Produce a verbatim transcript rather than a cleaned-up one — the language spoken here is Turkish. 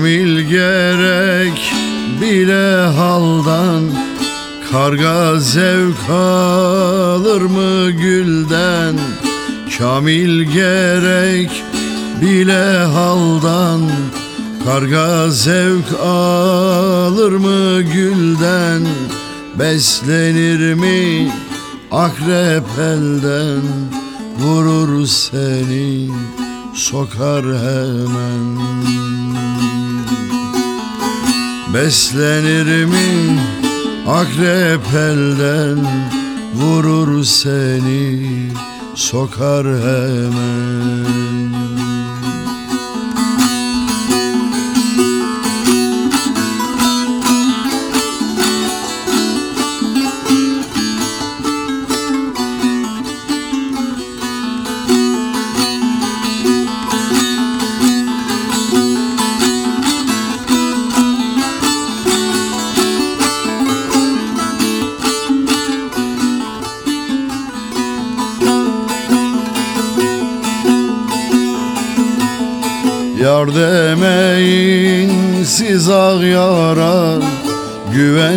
Kamil gerek bile haldan, karga zevk alır mı gülden? Kamil gerek bile haldan, karga zevk alır mı gülden? Beslenir mi akrep elden, vurur seni sokar hemen. Beslenir mi akrep elden, vurur seni sokar hemen. Yar demeyin siz ağ yara, güven